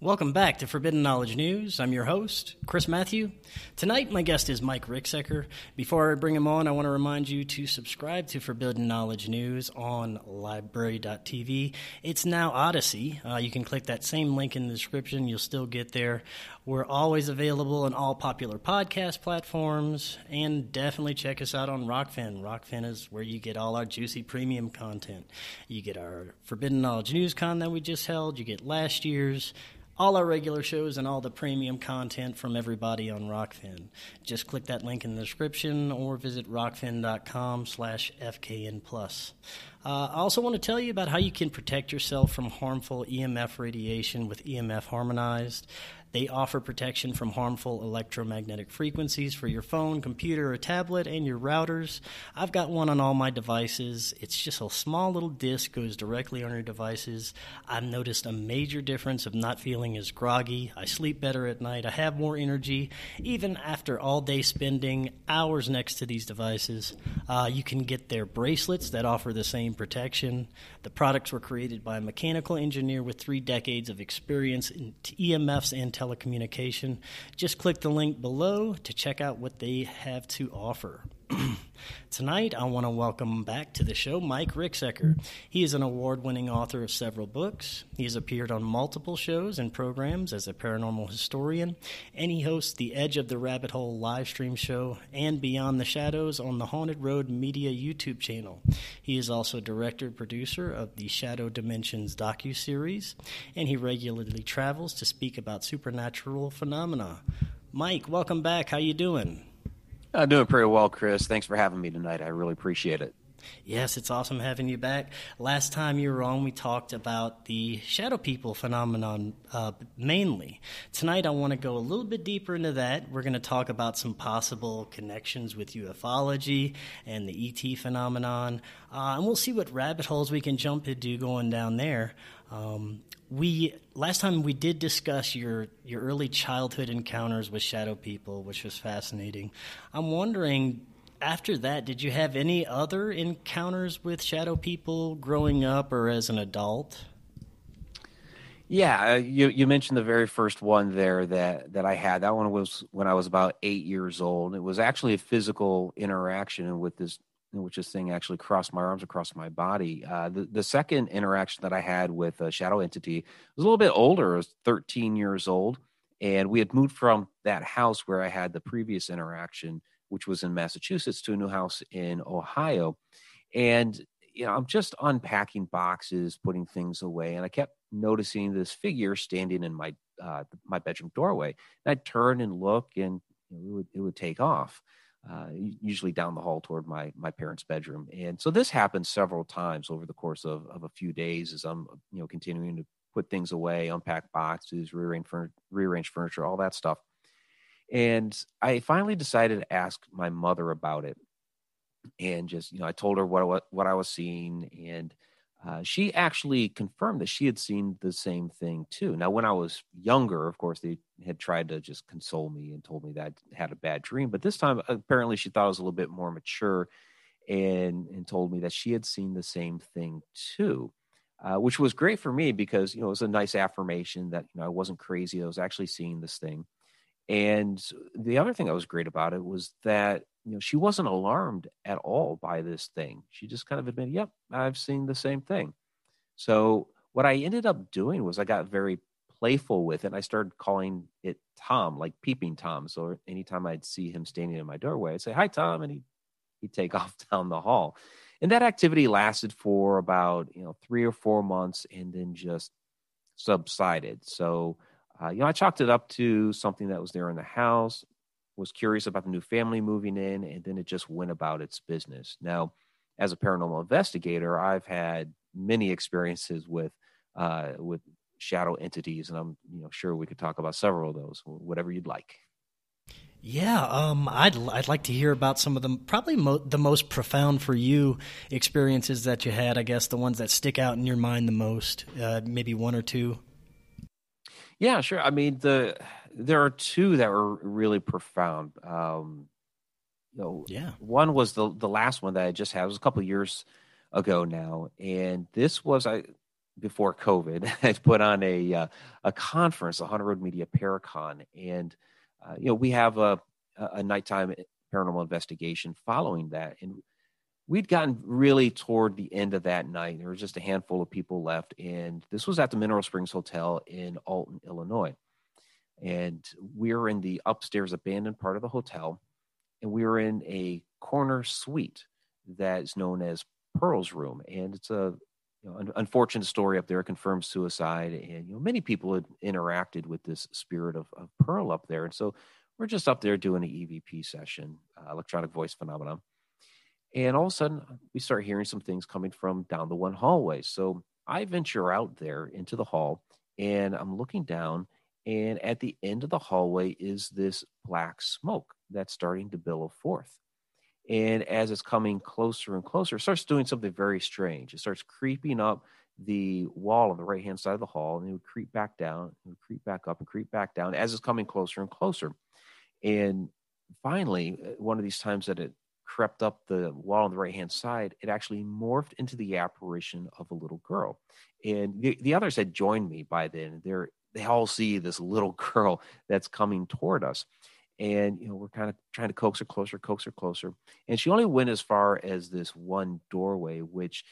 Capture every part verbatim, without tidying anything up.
Welcome back to Forbidden Knowledge News. I'm your host, Chris Matthew. Tonight, my guest is Mike Ricksecker. Before I bring him on, I want to remind you to subscribe to Forbidden Knowledge News on library dot t v. It's now Odyssey. Uh, you can click that same link in the description. You'll still get there. We're always available on all popular podcast platforms, and definitely check us out on Rockfin. Rockfin is where you get all our juicy premium content. You get our Forbidden Knowledge News Con that we just held. You get last year's, all our regular shows, and all the premium content from everybody on Rockfin. Just click that link in the description or visit rockfin.com slash FKN plus. Uh, I also want to tell you about how you can protect yourself from harmful E M F radiation with E M F Harmonized. They offer protection from harmful electromagnetic frequencies for your phone, computer, or tablet, and your routers. I've got one on all my devices. It's just a small little disc, goes directly on your devices. I've noticed a major difference of not feeling as groggy. I sleep better at night. I have more energy, even after all day spending hours next to these devices. Uh, you can get their bracelets that offer the same protection. The products were created by a mechanical engineer with three decades of experience in E M Fs and telecommunication. Just click the link below to check out what they have to offer. Tonight, I want to welcome back to the show Mike Ricksecker. He is an award-winning author of several books. He has appeared on multiple shows and programs as a paranormal historian, and he hosts the Edge of the Rabbit Hole live stream show and Beyond the Shadows on the Haunted Road Media YouTube channel. He is also director and producer of the Shadow Dimensions docuseries, and he regularly travels to speak about supernatural phenomena. Mike, welcome back. How you doing? I'm doing pretty well, Chris. Thanks for having me tonight. I really appreciate it. Yes, it's awesome having you back. Last time you were on, we talked about the shadow people phenomenon uh, mainly. Tonight, I want to go a little bit deeper into that. We're going to talk about some possible connections with ufology and the E T phenomenon, uh, and we'll see what rabbit holes we can jump into going down there. Um, we last time we did discuss your your early childhood encounters with shadow people, which was fascinating. I'm wondering, after that, did you have any other encounters with shadow people growing up or as an adult? Yeah, uh, you you mentioned the very first one there that, that I had. That one was when I was about eight years old. It was actually a physical interaction with this, in which this thing actually crossed my arms across my body. Uh, the, the second interaction that I had with a shadow entity was a little bit older. I was thirteen years old, and we had moved from that house where I had the previous interaction, which was in Massachusetts, to a new house in Ohio. And, you know, I'm just unpacking boxes, putting things away, and I kept noticing this figure standing in my uh, my bedroom doorway. And I'd turn and look, and you know, it would it would take off. Uh, usually down the hall toward my my parents' bedroom. And so this happened several times over the course of, of a few days as I'm, you know, continuing to put things away, unpack boxes, rearrange, furn- rearrange furniture, all that stuff. And I finally decided to ask my mother about it. And just, you know, I told her what, what, what I was seeing, and uh, she actually confirmed that she had seen the same thing too. Now, when I was younger, of course, they had tried to just console me and told me that I had a bad dream. But this time, apparently, she thought I was a little bit more mature and, and told me that she had seen the same thing too, uh, which was great for me because, you know, it was a nice affirmation that, you know, I wasn't crazy. I was actually seeing this thing. And the other thing that was great about it was that, you know, she wasn't alarmed at all by this thing. She just kind of admitted, yep, I've seen the same thing. So what I ended up doing was I got very playful with it. I started calling it Tom, like peeping Tom. So anytime I'd see him standing in my doorway, I'd say, hi, Tom. And he'd, he'd take off down the hall. And that activity lasted for about, you know, three or four months and then just subsided. So, uh, you know, I chalked it up to something that was there in the house, was curious about the new family moving in, and then it just went about its business. Now, as a paranormal investigator, I've had many experiences with uh, with shadow entities, and I'm you know sure we could talk about several of those, whatever you'd like. Yeah, um, I'd I'd like to hear about some of them. Probably mo- the most profound for you experiences that you had. I guess the ones that stick out in your mind the most. Uh, maybe one or two. Yeah, sure. I mean, the there are two that were really profound. Um, you know, yeah. One was the the last one that I just had. It was a couple of years ago now, and this was I before COVID, had put on a uh, a conference, the Haunted Road Media Paracon, and uh, you know we have a a nighttime paranormal investigation following that, and we'd gotten really toward the end of that night. There was just a handful of people left, and this was at the Mineral Springs Hotel in Alton, Illinois, and we were in the upstairs abandoned part of the hotel, and we were in a corner suite that is known as Pearl's Room, and it's a you know, an unfortunate story up there, confirmed suicide, and you know many people had interacted with this spirit of, of Pearl up there, and so we're just up there doing an E V P session, uh, electronic voice phenomenon, and all of a sudden we start hearing some things coming from down the one hallway. So I venture out there into the hall, and I'm looking down, and at the end of the hallway is this black smoke that's starting to billow forth. And as it's coming closer and closer, it starts doing something very strange. It starts creeping up the wall on the right-hand side of the hall, and it would creep back down, it would creep back up and creep back down as it's coming closer and closer. And finally, one of these times that it crept up the wall on the right-hand side, it actually morphed into the apparition of a little girl. And the, the others had joined me by then. They're, they all see this little girl that's coming toward us. And, you know, we're kind of trying to coax her closer, coax her closer. And she only went as far as this one doorway, which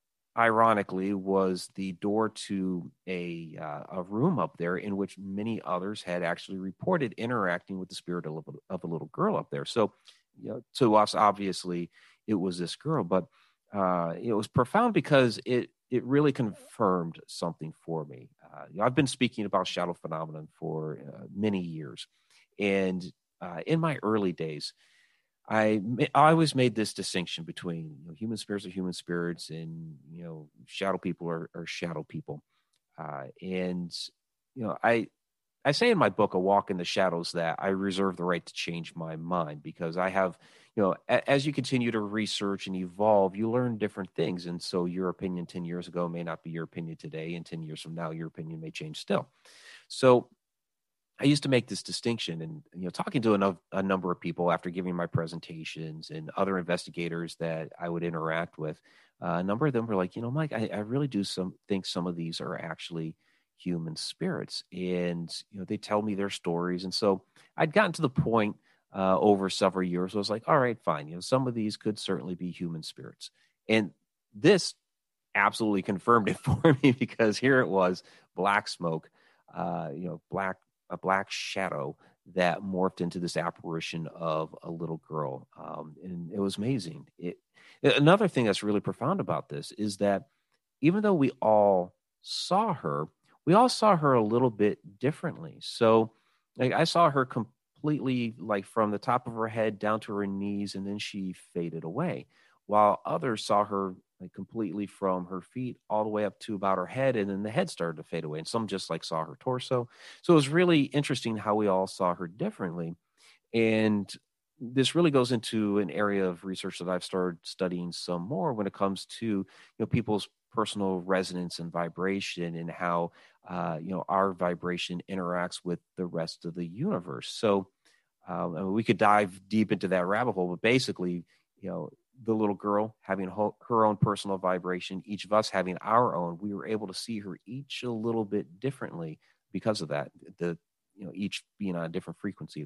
ironically was the door to a uh, a room up there in which many others had actually reported interacting with the spirit of, of a little girl up there. So, you know, to us, obviously, it was this girl, but uh, it was profound because it it really confirmed something for me. Uh, you know, I've been speaking about shadow phenomenon for uh, many years. And uh, in my early days, I, I always made this distinction between you know, human spirits are human spirits, and you know shadow people are, are shadow people. Uh, and you know, I I say in my book, A Walk in the Shadows, that I reserve the right to change my mind because I have, you know, a, as you continue to research and evolve, you learn different things, and so your opinion ten years ago may not be your opinion today, and ten years from now, your opinion may change still. So I used to make this distinction, and you know, talking to a, a number of people after giving my presentations and other investigators that I would interact with, uh, a number of them were like, you know, Mike, I, I really do some think some of these are actually human spirits, and you know, they tell me their stories, and so I'd gotten to the point uh, over several years. I was like, all right, fine, you know, some of these could certainly be human spirits, and this absolutely confirmed it for me because here it was, black smoke, uh, you know, black. a black shadow that morphed into this apparition of a little girl. Um, and it was amazing. It, another thing that's really profound about this is that even though we all saw her, we all saw her a little bit differently. So like, I saw her completely like from the top of her head down to her knees, and then she faded away, while others saw her like completely from her feet all the way up to about her head, and then the head started to fade away, and some just like saw her torso. So it was really interesting how we all saw her differently. And this really goes into an area of research that I've started studying some more when it comes to, you know, people's personal resonance and vibration, and how uh, you know, our vibration interacts with the rest of the universe. So um, I mean, we could dive deep into that rabbit hole, but basically, you know, the little girl having her own personal vibration, each of us having our own, we were able to see her each a little bit differently because of that, the, you know, each being on a different frequency.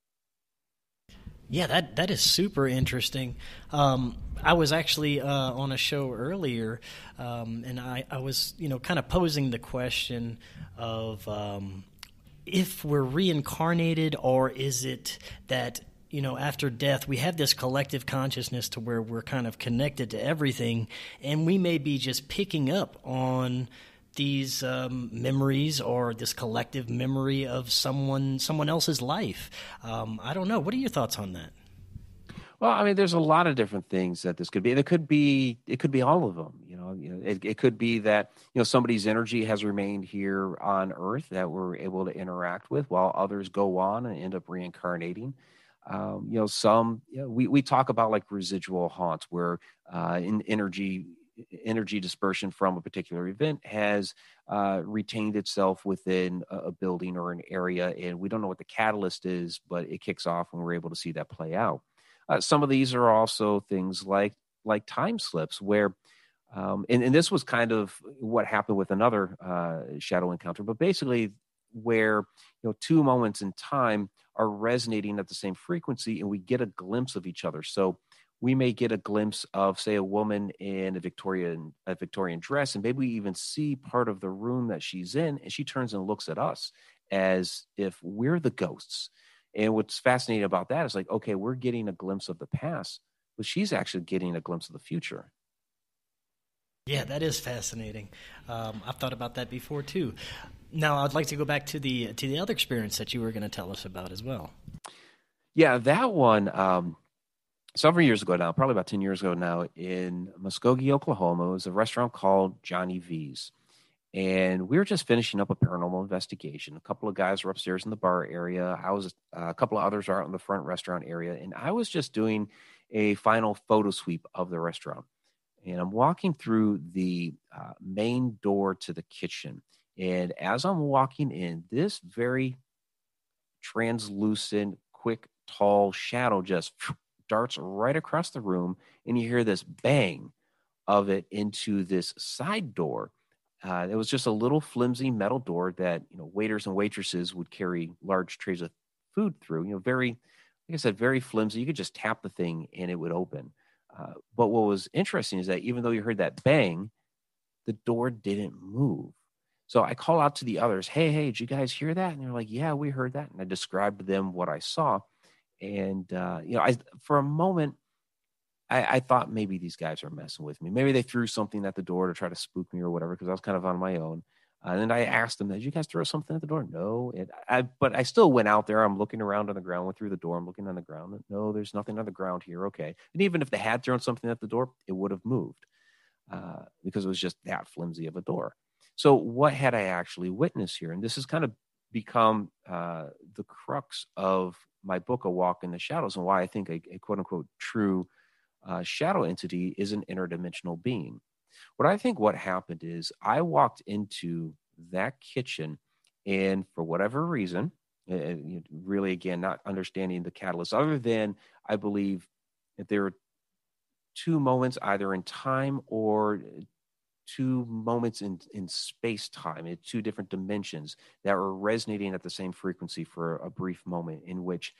Yeah, that, that is super interesting. Um, I was actually uh, on a show earlier, um, and I, I was, you know, kind of posing the question of um, if we're reincarnated, or is it that, you know, after death, we have this collective consciousness to where we're kind of connected to everything, and we may be just picking up on these um, memories or this collective memory of someone someone else's life. Um, I don't know. What are your thoughts on that? Well, I mean, there's a lot of different things that this could be. It could be, it could be all of them. You know, you know, it, it could be that, you know, somebody's energy has remained here on Earth that we're able to interact with, while others go on and end up reincarnating. Um, you know, some, you know, we, we talk about like residual haunts where uh, in energy, energy dispersion from a particular event has uh, retained itself within a, a building or an area. And we don't know what the catalyst is, but it kicks off when we're able to see that play out. Uh, some of these are also things like, like time slips where Um, and, and this was kind of what happened with another uh, shadow encounter, but basically where, you know, two moments in time are resonating at the same frequency and we get a glimpse of each other. So we may get a glimpse of, say, a woman in a Victorian, a Victorian dress, and maybe we even see part of the room that she's in, and she turns and looks at us as if we're the ghosts. And what's fascinating about that is like, okay, we're getting a glimpse of the past, but she's actually getting a glimpse of the future. Yeah, that is fascinating. Um, I've thought about that before too. Now, I'd like to go back to the to the other experience that you were going to tell us about as well. Yeah, that one, um, several years ago now, probably about ten years ago now, in Muskogee, Oklahoma, it was a restaurant called Johnny V's. And we were just finishing up a paranormal investigation. A couple of guys were upstairs in the bar area. I was, uh, a couple of others are out in the front restaurant area. And I was just doing a final photo sweep of the restaurant. And I'm walking through the uh, main door to the kitchen. And as I'm walking in, this very translucent, quick, tall shadow just darts right across the room. And you hear this bang of it into this side door. Uh, it was just a little flimsy metal door that, you know, waiters and waitresses would carry large trays of food through. You know, very, like I said, very flimsy. You could just tap the thing and it would open. Uh, but what was interesting is that even though you heard that bang, the door didn't move. So I call out to the others, hey, hey, did you guys hear that? And they're like, yeah, we heard that. And I described to them what I saw. And, uh, you know, I, for a moment, I, I thought maybe these guys are messing with me. Maybe they threw something at the door to try to spook me or whatever, because I was kind of on my own. Uh, and then I asked them, did you guys throw something at the door? No. It, I, but I still went out there. I'm looking around on the ground, went through the door. I'm looking on the ground. No, there's nothing on the ground here. Okay. And even if they had thrown something at the door, it would have moved uh, because it was just that flimsy of a door. So what had I actually witnessed here? And this has kind of become uh, the crux of my book, A Walk in the Shadows, and why I think a, a quote unquote true Uh, shadow entity is an interdimensional being. What I think what happened is I walked into that kitchen, and for whatever reason, uh, really, again, not understanding the catalyst, other than I believe that there were two moments either in time or two moments in, in space time, in two different dimensions that were resonating at the same frequency for a brief moment, in which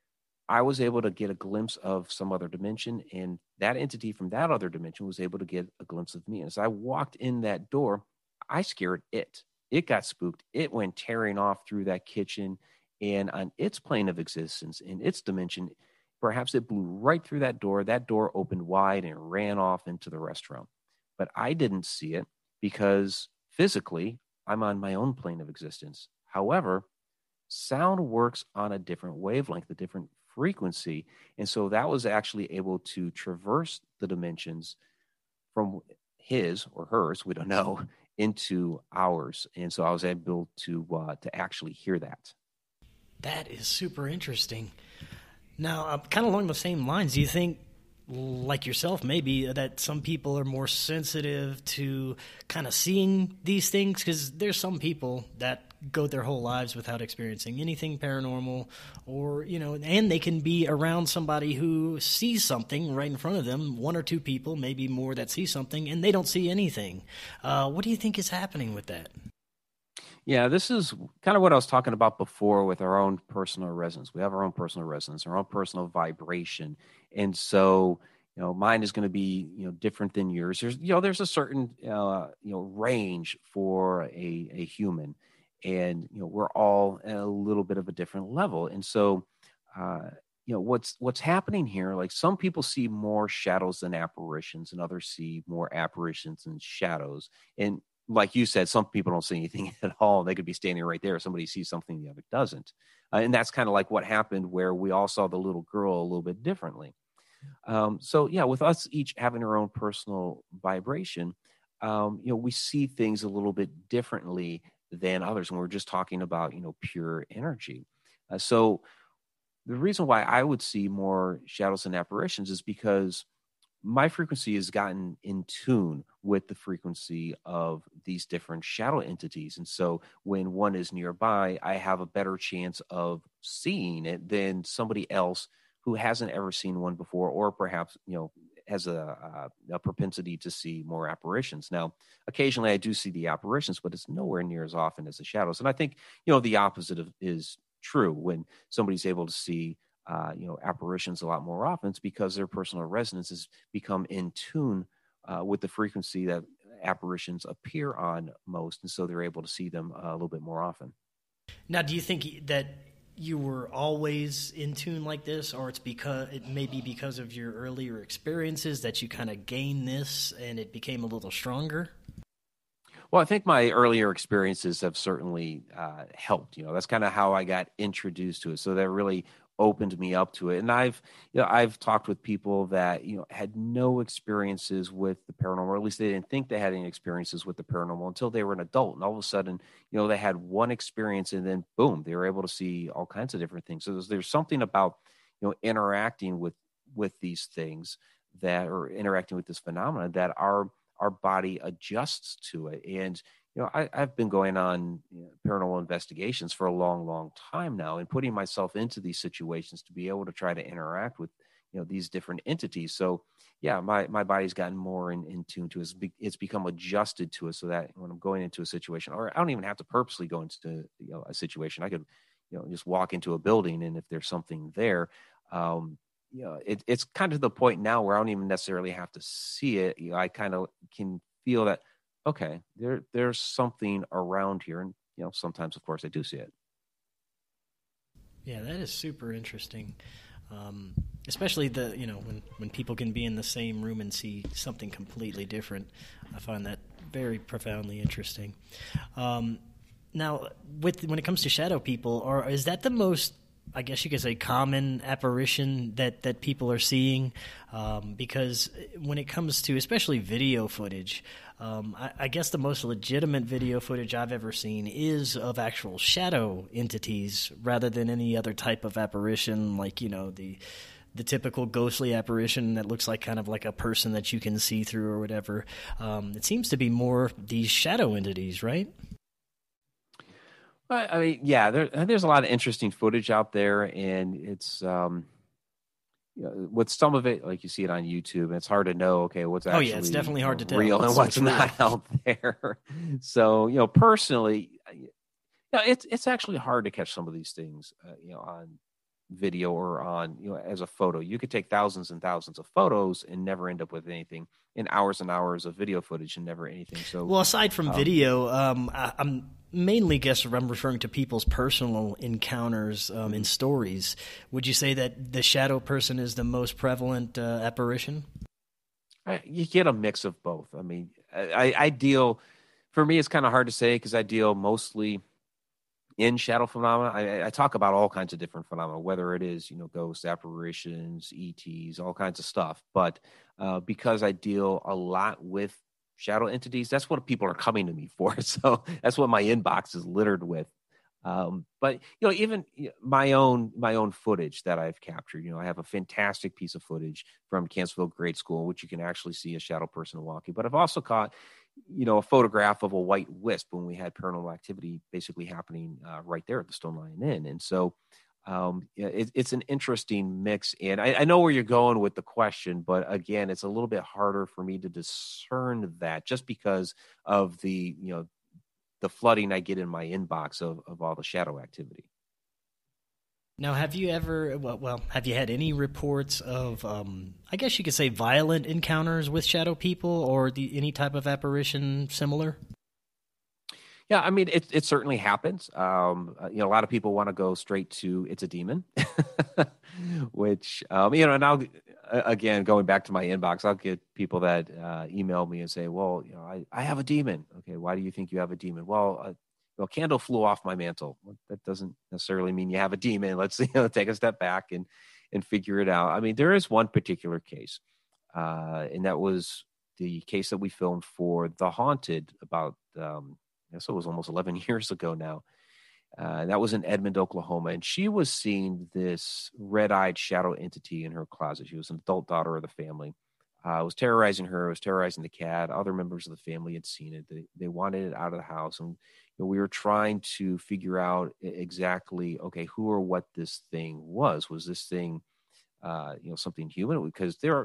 I was able to get a glimpse of some other dimension, and that entity from that other dimension was able to get a glimpse of me. And as I walked in that door, I scared it. It got spooked. It went tearing off through that kitchen, and on its plane of existence, in its dimension, perhaps it blew right through that door. That door opened wide and ran off into the restaurant. But I didn't see it because physically, I'm on my own plane of existence. However, sound works on a different wavelength, a different frequency. And so that was actually able to traverse the dimensions from his or hers, we don't know, into ours. And so I was able to uh, to actually hear that. That is super interesting. Now, uh, kind of along the same lines, do you think, like yourself, maybe, that some people are more sensitive to kind of seeing these things? Because there's some people that go their whole lives without experiencing anything paranormal, or, you know, and they can be around somebody who sees something right in front of them, one or two people, maybe more, that see something, and they don't see anything. Uh, what do you think is happening with that? Yeah, this is kind of what I was talking about before with our own personal resonance. We have our own personal resonance, our own personal vibration. And so, you know, mine is going to be, you know, different than yours. There's, you know, there's a certain, uh, you know, range for a, a human. And, you know, we're all at a little bit of a different level. And so, uh, you know, what's, what's happening here, like some people see more shadows than apparitions, and others see more apparitions than shadows. And like you said, some people don't see anything at all. They could be standing right there. Somebody sees something the other doesn't. Uh, and that's kind of like what happened where we all saw the little girl a little bit differently. Um, so yeah, with us each having our own personal vibration, um, you know, we see things a little bit differently than others. And we're just talking about, you know, pure energy. Uh, so the reason why I would see more shadows and apparitions is because my frequency has gotten in tune with the frequency of these different shadow entities. And so when one is nearby, I have a better chance of seeing it than somebody else who hasn't ever seen one before, or perhaps, you know, has a, a, a propensity to see more apparitions. Now, occasionally I do see the apparitions, but it's nowhere near as often as the shadows. And I think, you know, the opposite of, is true. When somebody's able to see, uh, you know, apparitions a lot more often, it's because their personal resonance has become in tune uh, with the frequency that apparitions appear on most. And so they're able to see them uh, a little bit more often. Now, do you think that you were always in tune like this, or it's because it may be because of your earlier experiences that you kind of gained this and it became a little stronger? Well, I think my earlier experiences have certainly uh, helped. You know, that's kind of how I got introduced to it. So that really opened me up to it. And I've, you know, I've talked with people that, you know, had no experiences with the paranormal, or at least they didn't think they had any experiences with the paranormal until they were an adult. And all of a sudden, you know, they had one experience and then boom, they were able to see all kinds of different things. So there's, there's something about, you know, interacting with, with these things that are interacting with this phenomenon that our, our body adjusts to it. And, you know, I, I've been going on, you know, paranormal investigations for a long, long time now, and putting myself into these situations to be able to try to interact with, you know, these different entities. So yeah, my, my body's gotten more in, in tune to it. It's, be, it's become adjusted to it, so that when I'm going into a situation, or I don't even have to purposely go into, you know, a situation, I could, you know, just walk into a building, and if there's something there, um, you know, it, it's kind of the point now where I don't even necessarily have to see it. You know, I kind of can feel that, okay, there, there's something around here. And, you know, sometimes, of course, I do see it. Yeah, that is super interesting. Um, especially the, you know, when, when people can be in the same room and see something completely different. I find that very profoundly interesting. Um, now, with when it comes to shadow people, or is that the most, I guess you could say, common apparition that, that people are seeing? Um, because when it comes to especially video footage, um, I, I guess the most legitimate video footage I've ever seen is of actual shadow entities rather than any other type of apparition, like, you know, the the typical ghostly apparition that looks like kind of like a person that you can see through or whatever. Um, it seems to be more these shadow entities, right? I mean, yeah, there, there's a lot of interesting footage out there, and it's, um, you know, with some of it, like you see it on YouTube, and it's hard to know, okay, what's Oh actually yeah, it's definitely hard you to know, tell. real and It's what's so not out there. So, you know, personally, you know, it's it's actually hard to catch some of these things, uh, you know, on video or on, you know, as a photo. You could take thousands and thousands of photos and never end up with anything, in hours and hours of video footage and never anything. So, well, aside from um, video, um, I, I'm mainly guess I'm referring to people's personal encounters um, in stories. Would you say that the shadow person is the most prevalent uh, apparition? I, you get a mix of both. I mean, I, I deal, for me, it's kind of hard to say because I deal mostly in shadow phenomena. I, I talk about all kinds of different phenomena, whether it is, you know, ghosts, apparitions, E Ts, all kinds of stuff. But uh, because I deal a lot with shadow entities, that's what people are coming to me for. So that's what my inbox is littered with. Um, but, you know, even my own my own footage that I've captured, you know, I have a fantastic piece of footage from Cancelville Grade School, which you can actually see a shadow person walking. But I've also caught, you know, a photograph of a white wisp when we had paranormal activity basically happening uh, right there at the Stone Lion Inn. And so um, it, it's an interesting mix. And I, I know where you're going with the question, but again, it's a little bit harder for me to discern that just because of the, you know, the flooding I get in my inbox of, of all the shadow activity. Now, have you ever, well, well have you had any reports of, um, I guess you could say, violent encounters with shadow people or the, any type of apparition similar? Yeah, I mean, it it certainly happens. Um, uh, you know, a lot of people want to go straight to it's a demon, which, um, you know, and I'll, again, going back to my inbox, I'll get people that uh, email me and say, well, you know, I, I have a demon. Okay, why do you think you have a demon? Well, uh, well, a candle flew off my mantle. Well, that doesn't necessarily mean you have a demon. Let's, you know, take a step back and and figure it out. I mean, there is one particular case, uh, and that was the case that we filmed for The Haunted about, um, I guess it was almost eleven years ago now. Uh, that was in Edmond, Oklahoma. And she was seeing this red-eyed shadow entity in her closet. She was an adult daughter of the family. Uh, it was terrorizing her. It was terrorizing the cat. Other members of the family had seen it. They, they wanted it out of the house. And you know, we were trying to figure out exactly, okay, who or what this thing was. Was this thing, uh, you know, something human? Because there are,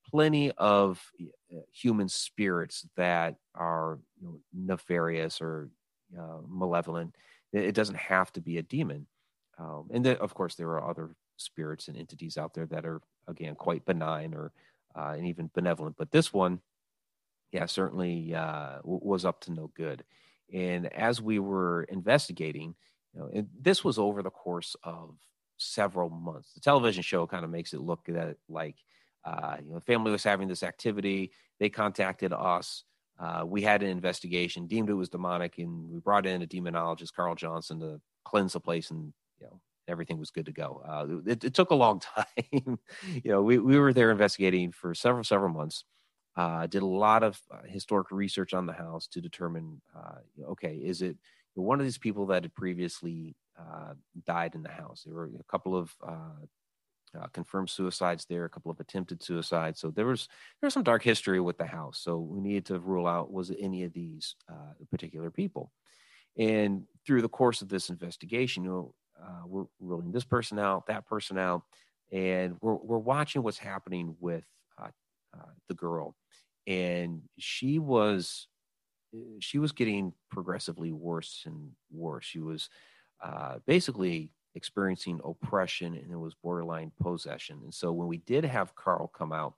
plenty of uh, human spirits that are, you know, nefarious or uh, malevolent. It, it doesn't have to be a demon. Um, and then, of course, there are other spirits and entities out there that are, again, quite benign or uh, and even benevolent. But this one, yeah, certainly uh, w- was up to no good. And as we were investigating, you know, and this was over the course of several months. The television show kind of makes it look that like, uh, you know, the family was having this activity. They contacted us. Uh, we had an investigation, deemed it was demonic, and we brought in a demonologist, Carl Johnson, to cleanse the place, and you know, everything was good to go. Uh, it, it took a long time. you know, we we were there investigating for several several months. Uh, did a lot of uh, historic research on the house to determine, uh, okay, is it one of these people that had previously uh, died in the house? There were a couple of uh, uh, confirmed suicides there, a couple of attempted suicides. So there was there was some dark history with the house. So we needed to rule out, was it any of these uh, particular people? And through the course of this investigation, you know, uh, we're ruling this person out, that person out, and we're we're watching what's happening with uh, uh, the girl. And she was she was getting progressively worse and worse. She was uh, basically experiencing oppression, and it was borderline possession. And so when we did have Carl come out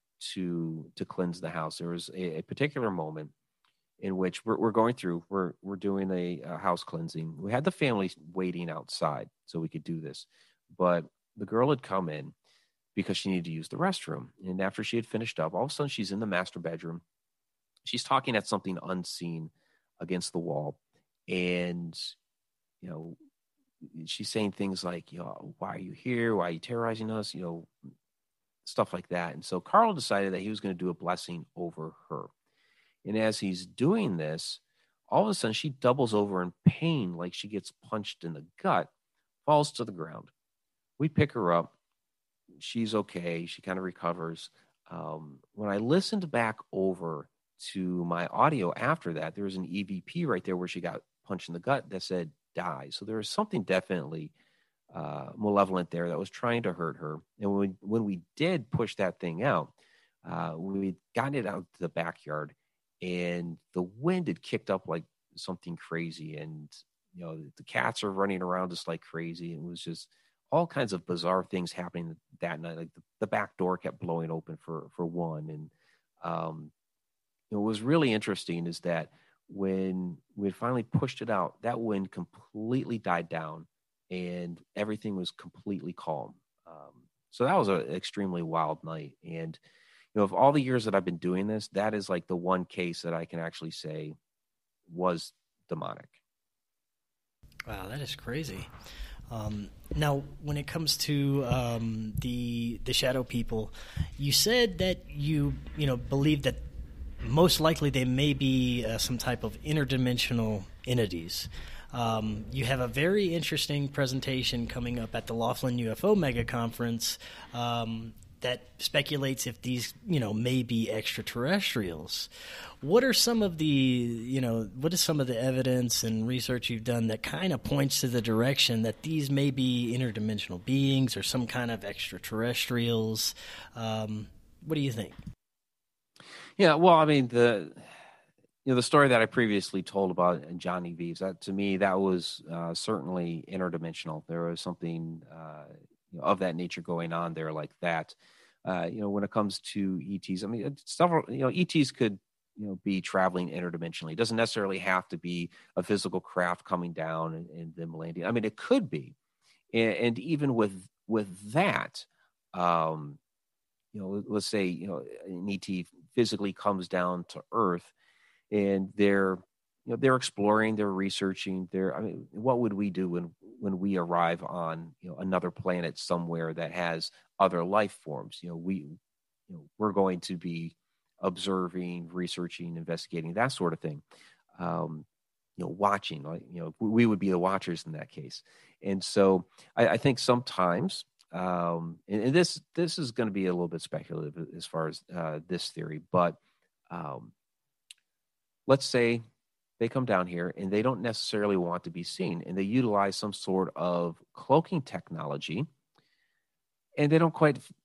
to to cleanse the house, there was a, a particular moment in which we're, we're going through, we're we're doing a, a house cleansing. We had the family waiting outside so we could do this, but the girl had come in because she needed to use the restroom. And after she had finished up, all of a sudden she's in the master bedroom. She's talking at something unseen against the wall. And, you know, she's saying things like, you know, why are you here? Why are you terrorizing us? You know, stuff like that. And so Carl decided that he was going to do a blessing over her. And as he's doing this, all of a sudden she doubles over in pain, like she gets punched in the gut, falls to the ground. We pick her up. She's okay. She kind of recovers. Um, when I listened back over to my audio after that, there was an E V P right there where she got punched in the gut that said die. So there was something definitely uh, malevolent there that was trying to hurt her. And when we, when we did push that thing out, uh, we got it out to the backyard, and the wind had kicked up like something crazy. And, you know, the cats are running around just like crazy. It was just all kinds of bizarre things happening that night. Like the, the back door kept blowing open for, for one. And, um, you know, what was really interesting is that when we had finally pushed it out, that wind completely died down and everything was completely calm. Um, so that was an extremely wild night. And, you know, of all the years that I've been doing this, that is like the one case that I can actually say was demonic. Wow, that is crazy. Um, now, when it comes to um, the the shadow people, you said that you you know believe that most likely they may be uh, some type of interdimensional entities. Um, you have a very interesting presentation coming up at the Laughlin U F O Mega Conference um, that speculates if these, you know, may be extraterrestrials. What are some of the, you know, what is some of the evidence and research you've done that kind of points to the direction that these may be interdimensional beings or some kind of extraterrestrials? Um, what do you think? Yeah, well, I mean, the you know the story that I previously told about Johnny Vives, that to me that was uh, certainly interdimensional. There was something uh, you know, of that nature going on there, like that. Uh, you know, when it comes to E Ts, I mean, several you know E Ts could you know be traveling interdimensionally. It doesn't necessarily have to be a physical craft coming down and, and them landing. I mean, it could be, and, and even with with that. Um, you know, let's say, you know, an E T physically comes down to Earth and they're, you know, they're exploring, they're researching, they're, I mean, what would we do when, when we arrive on, you know, another planet somewhere that has other life forms? You know, we, you know, we're going to be observing, researching, investigating, that sort of thing. Um, you know, watching, like, you know, we would be the watchers in that case. And so I, I think sometimes, Um, and, and this this is going to be a little bit speculative as far as uh, this theory, but um, let's say they come down here and they don't necessarily want to be seen, and they utilize some sort of cloaking technology, and they don't quite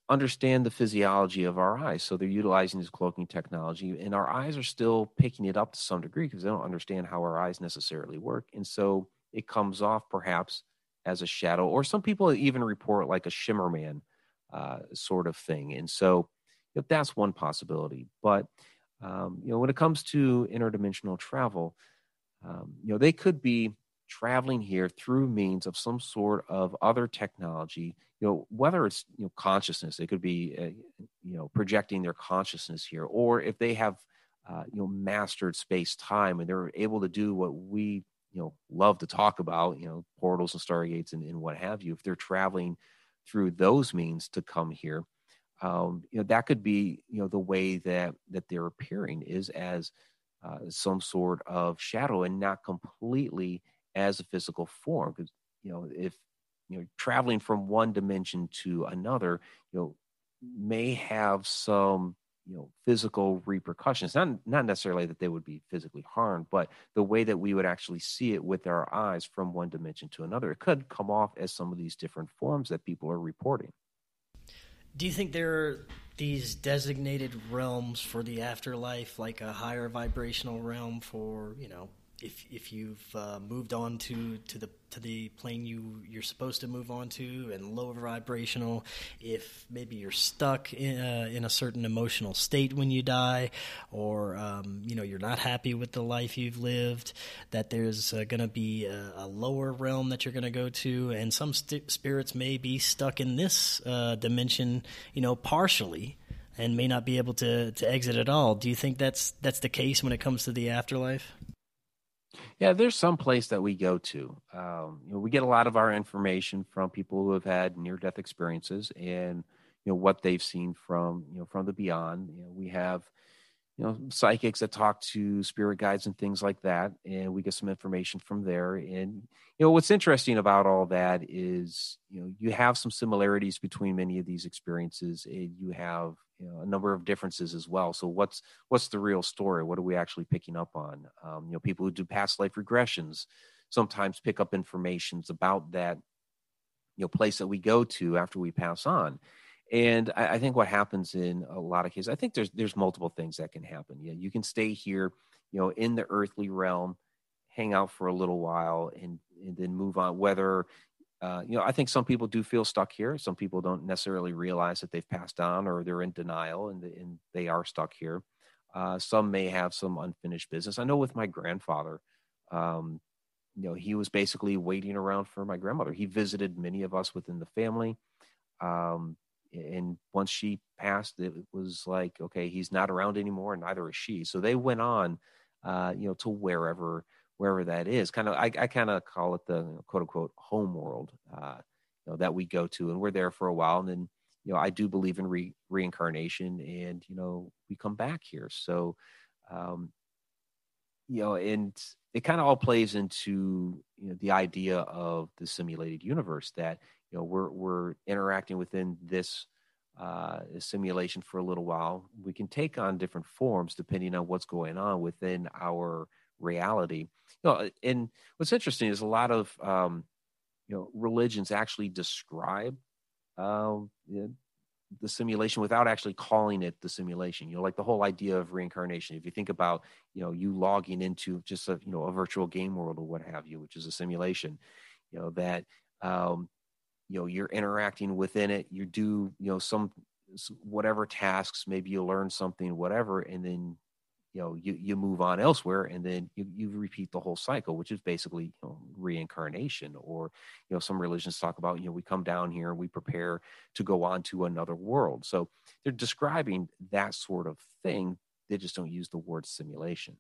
understand the physiology of our eyes. So they're utilizing this cloaking technology, and our eyes are still picking it up to some degree because they don't understand how our eyes necessarily work. And so it comes off perhaps as a shadow, or some people even report like a shimmer man uh, sort of thing. And so you know, that's one possibility. But um, you know, when it comes to interdimensional travel, um, you know, they could be traveling here through means of some sort of other technology, you know, whether it's, you know, consciousness, they could be, uh, you know, projecting their consciousness here, or if they have, uh, you know, mastered space time and they're able to do what we, you know, love to talk about, you know, portals and stargates and, and what have you, if they're traveling through those means to come here, um, you know, that could be, you know, the way that that they're appearing is as uh, some sort of shadow and not completely as a physical form. Because you know, if you know traveling from one dimension to another, you know, may have some you know physical repercussions. Not not necessarily that they would be physically harmed, but the way that we would actually see it with our eyes from one dimension to another, it could come off as some of these different forms that people are reporting. Do you think there are these designated realms for the afterlife, like a higher vibrational realm for, you know, if if you've uh, moved on to, to the to the plane you you're supposed to move on to, and lower vibrational, if maybe you're stuck in a, in a certain emotional state when you die, or um, you know you're not happy with the life you've lived, that there's uh, going to be a, a lower realm that you're going to go to, and some st- spirits may be stuck in this uh, dimension, you know, partially, and may not be able to to exit at all. Do you think that's that's the case when it comes to the afterlife? Yeah, there's some place that we go to. Um, you know, we get a lot of our information from people who have had near-death experiences, and you know what they've seen from you know from the beyond. You know, we have you know psychics that talk to spirit guides and things like that, and we get some information from there. And you know what's interesting about all that is you know you have some similarities between many of these experiences, and you have you know a number of differences as well. So what's what's the real story? What are we actually picking up on? Um, you know, people who do past life regressions sometimes pick up informations about that you know place that we go to after we pass on. And I, I think what happens in a lot of cases, I think there's there's multiple things that can happen. Yeah, you can stay here, you know, in the earthly realm, hang out for a little while, and and then move on. Whether uh, you know, I think some people do feel stuck here. Some people don't necessarily realize that they've passed on, or they're in denial and, and they are stuck here. Uh, some may have some unfinished business. I know with my grandfather, um, you know, he was basically waiting around for my grandmother. He visited many of us within the family. Um, and once she passed, it was like, okay, he's not around anymore, and neither is she. So they went on, uh, you know, to wherever wherever that is. Kind of, I, I kind of call it the quote unquote home world, uh, you know, that we go to, and we're there for a while, and then you know, I do believe in re- reincarnation, and you know, we come back here. So, um, you know, and it kind of all plays into you know the idea of the simulated universe that you know we're we're interacting within this uh, simulation for a little while. We can take on different forms depending on what's going on within our reality. You know, and what's interesting is a lot of um, you know religions actually describe um, the simulation without actually calling it the simulation. You know, like the whole idea of reincarnation. If you think about, you know, you logging into just a, you know, a virtual game world or what have you, which is a simulation, you know, that, um, you know, you're interacting within it, you do, you know, some, whatever tasks, maybe you learn something, whatever, and then, you know, you, you move on elsewhere, and then you, you repeat the whole cycle, which is basically, you know, reincarnation. Or, you know, some religions talk about, you know, we come down here and we prepare to go on to another world. So they're describing that sort of thing. They just don't use the word simulation.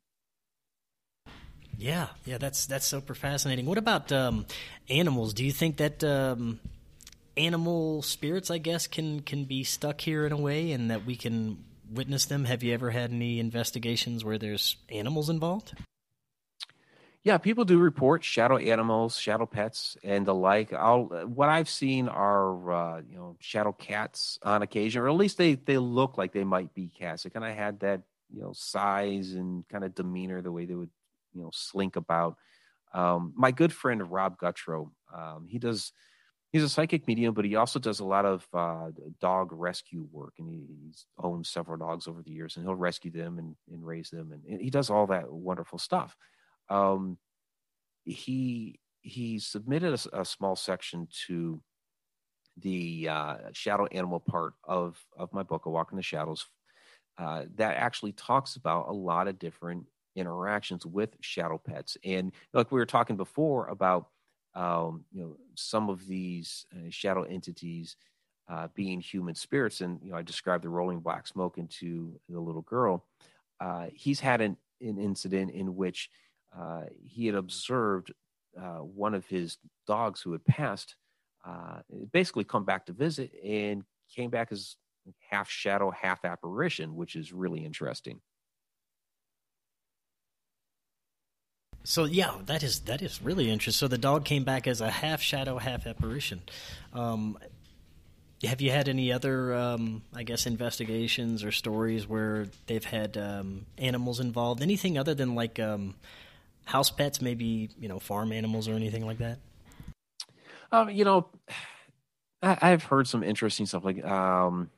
Yeah, yeah, that's that's super fascinating. What about um, animals? Do you think that um, animal spirits, I guess, can can be stuck here in a way, and that we can witness them? Have you ever had any investigations where there's animals involved? Yeah, people do report shadow animals, shadow pets, and the like. I'll, what I've seen are, uh, you know, shadow cats on occasion, or at least they they look like they might be cats. They kind of had that, you know, size and kind of demeanor, the way they would, you know, slink about. Um, my good friend Rob Guttrow, um, he does. He's a psychic medium, but he also does a lot of uh, dog rescue work, and he, he's owned several dogs over the years, and he'll rescue them and, and raise them, and, and he does all that wonderful stuff. Um, he he submitted a, a small section to the uh, shadow animal part of of my book, A Walk in the Shadows, uh, that actually talks about a lot of different interactions with shadow pets. And like we were talking before about, um, you know, some of these uh, shadow entities uh, being human spirits, and you know, I described the rolling black smoke into the little girl. Uh, he's had an, an incident in which uh, he had observed uh, one of his dogs who had passed, uh, basically come back to visit, and came back as half shadow, half apparition, which is really interesting. So yeah, that is that is really interesting. So the dog came back as a half shadow, half apparition. Um, have you had any other, um, I guess, investigations or stories where they've had um, animals involved? Anything other than like um, house pets, maybe you know, farm animals or anything like that? Um, you know, I, I've heard some interesting stuff like um,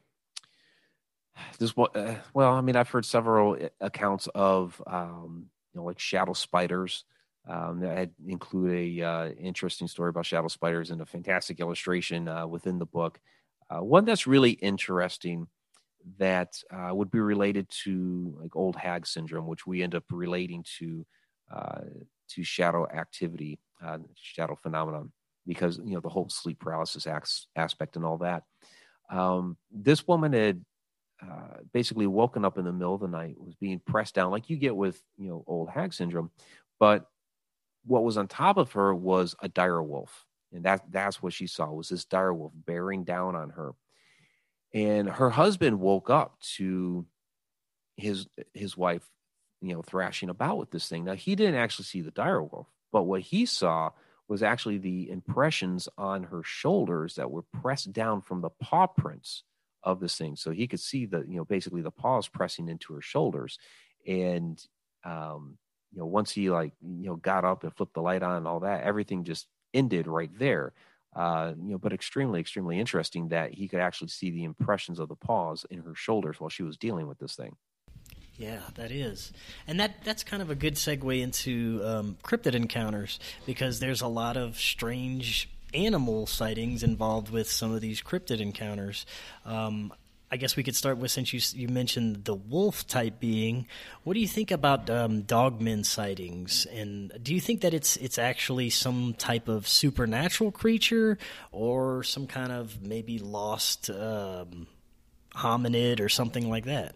this. Uh, well, I mean, I've heard several accounts of um, you know, like shadow spiders. Um, I include a uh, interesting story about shadow spiders and a fantastic illustration uh, within the book. Uh, one that's really interesting that uh, would be related to like old hag syndrome, which we end up relating to uh, to shadow activity, uh, shadow phenomenon, because you know the whole sleep paralysis acts, aspect and all that. Um, this woman had uh, basically woken up in the middle of the night, was being pressed down like you get with you know old hag syndrome, but what was on top of her was a dire wolf, and that that's what she saw, was this dire wolf bearing down on her. And her husband woke up to his his wife, you know, thrashing about with this thing. Now he didn't actually see the dire wolf, but what he saw was actually the impressions on her shoulders that were pressed down from the paw prints of this thing. So he could see the, you know, basically the paws pressing into her shoulders. And um, you know, once he like, you know, got up and flipped the light on and all that, everything just ended right there. Uh, you know, but extremely, extremely interesting that he could actually see the impressions of the paws in her shoulders while she was dealing with this thing. Yeah, that is. And that that's kind of a good segue into um, cryptid encounters, because there's a lot of strange animal sightings involved with some of these cryptid encounters. Um, I guess we could start with, since you you mentioned the wolf type being, what do you think about um, dogmen sightings? And do you think that it's it's actually some type of supernatural creature, or some kind of maybe lost um, hominid or something like that?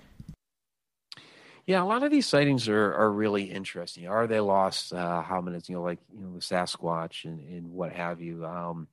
Yeah, a lot of these sightings are are really interesting. Are they lost uh, hominids? You know, like you know the Sasquatch and, and what have you. Um,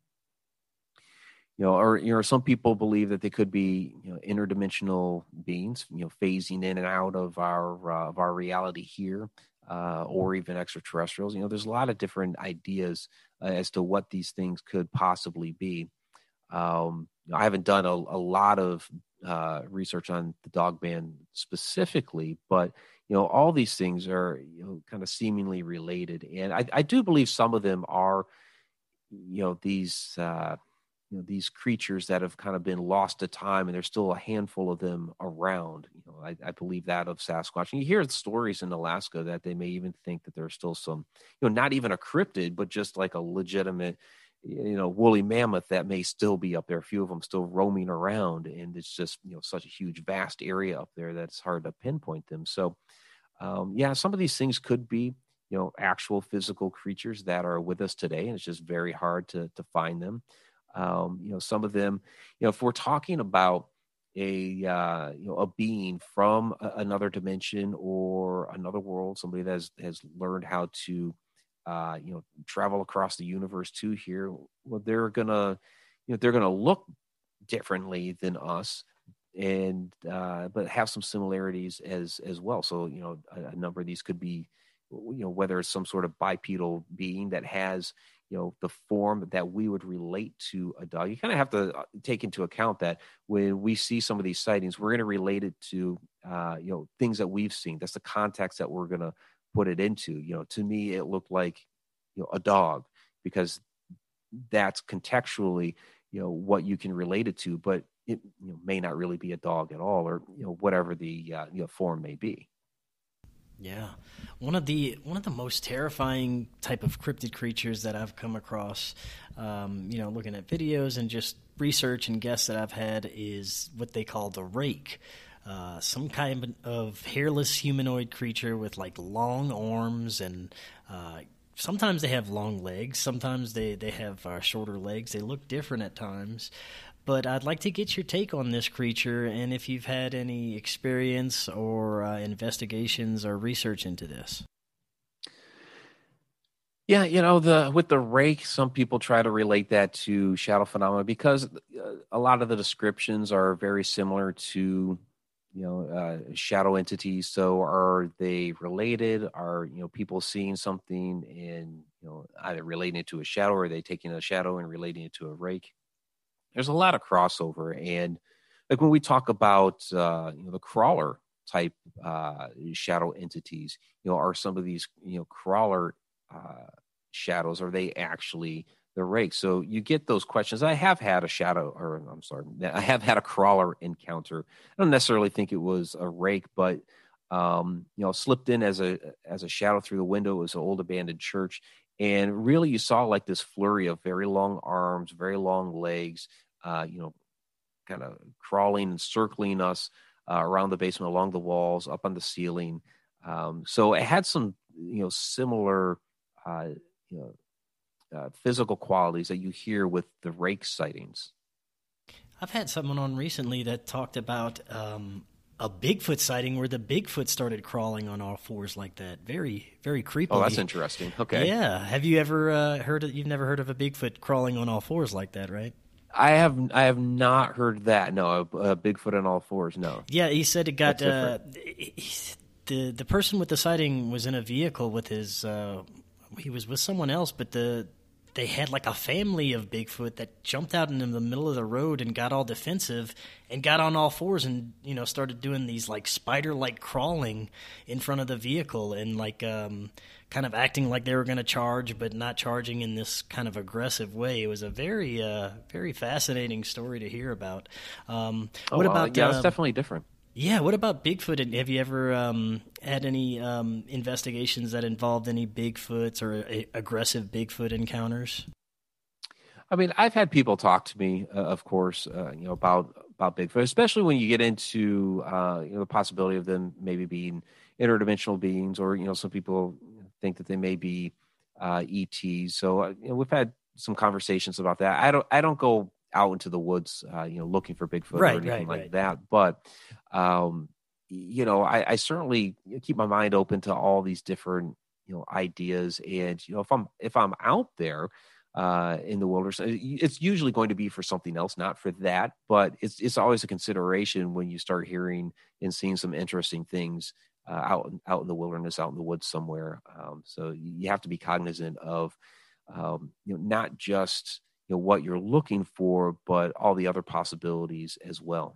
you know, or you know, some people believe that they could be you know interdimensional beings. You know, phasing in and out of our uh, of our reality here, uh, or even extraterrestrials. You know, there's a lot of different ideas uh, as to what these things could possibly be. Um, you know, I haven't done a, a lot of uh, research on the dog man specifically, but you know, all these things are you know kind of seemingly related, and I, I do believe some of them are, you know, these uh, you know these creatures that have kind of been lost to time, and there's still a handful of them around. You know, I, I believe that of Sasquatch, and you hear stories in Alaska that they may even think that there's still some, you know, not even a cryptid, but just like a legitimate you know, woolly mammoth that may still be up there. A few of them still roaming around, and it's just you know such a huge, vast area up there that it's hard to pinpoint them. So, um, yeah, some of these things could be you know actual physical creatures that are with us today, and it's just very hard to to find them. Um, you know, some of them, you know, if we're talking about a uh, you know a being from a, another dimension or another world, somebody that has has learned how to uh, you know, travel across the universe too here, well, they're gonna, you know, they're gonna look differently than us, and uh, but have some similarities as as well. So, you know, a, a number of these could be, you know, whether it's some sort of bipedal being that has, you know, the form that we would relate to a dog. You kind of have to take into account that when we see some of these sightings, we're going to relate it to, uh, you know, things that we've seen. That's the context that we're going to put it into. You know, to me, it looked like, you know, a dog, because that's contextually, you know, what you can relate it to, but it, you know, may not really be a dog at all, or, you know, whatever the uh, you know, form may be. Yeah, one of the one of the most terrifying type of cryptid creatures that I've come across, um, you know, looking at videos and just research and guests that I've had, is what they call the rake. Uh, some kind of hairless humanoid creature with like long arms, and uh, sometimes they have long legs, sometimes they they have uh, shorter legs. They look different at times. But I'd like to get your take on this creature, and if you've had any experience or uh, investigations or research into this. Yeah, you know, the with the rake, some people try to relate that to shadow phenomena because uh, a lot of the descriptions are very similar to, you know, uh, shadow entities. So, are they related? Are, you know, people seeing something and, you know, either relating it to a shadow, or are they taking a shadow and relating it to a rake? There's a lot of crossover, and like when we talk about uh, you know, the crawler type uh, shadow entities, you know, are some of these, you know, crawler uh, shadows, are they actually the rake? So you get those questions. I have had a shadow, or I'm sorry, I have had a crawler encounter. I don't necessarily think it was a rake, but um, you know, slipped in as a as a shadow through the window. It was an old abandoned church. And really, you saw like this flurry of very long arms, very long legs, uh, you know, kind of crawling and circling us uh, around the basement, along the walls, up on the ceiling. Um, so it had some, you know, similar, uh, you know, uh, physical qualities that you hear with the rake sightings. I've had someone on recently that talked about um, a Bigfoot sighting where the Bigfoot started crawling on all fours like that. Very, very creepy. Oh, that's interesting. Okay. Yeah. Have you ever uh, heard of, you've never heard of a Bigfoot crawling on all fours like that, right? I have I have not heard that. No, a, a Bigfoot on all fours. No. Yeah, he said it got uh, the the person with the sighting was in a vehicle with his. Uh, he was with someone else, but the they had like a family of Bigfoot that jumped out into the middle of the road and got all defensive and got on all fours and, you know, started doing these like spider-like crawling in front of the vehicle and like um, kind of acting like they were going to charge but not charging in this kind of aggressive way. It was a very, uh, very fascinating story to hear about. Um, oh, what well, about? Yeah, uh, that's definitely different. Yeah, what about Bigfoot? Have you ever um, had any um, investigations that involved any Bigfoots or a- aggressive Bigfoot encounters? I mean, I've had people talk to me, uh, of course, uh, you know, about about Bigfoot, especially when you get into uh, you know, the possibility of them maybe being interdimensional beings, or, you know, some people think that they may be uh, E Ts. So uh, you know, we've had some conversations about that. I don't I don't go out into the woods, uh, you know, looking for Bigfoot Right, or anything right, like right. that. But, um, you know, I, I certainly keep my mind open to all these different, you know, ideas. And, you know, if I'm, if I'm out there uh, in the wilderness, it's usually going to be for something else, not for that, but it's, it's always a consideration when you start hearing and seeing some interesting things uh, out, out in the wilderness, out in the woods somewhere. Um, so you have to be cognizant of, um, you know, not just, you know, what you're looking for, but all the other possibilities as well.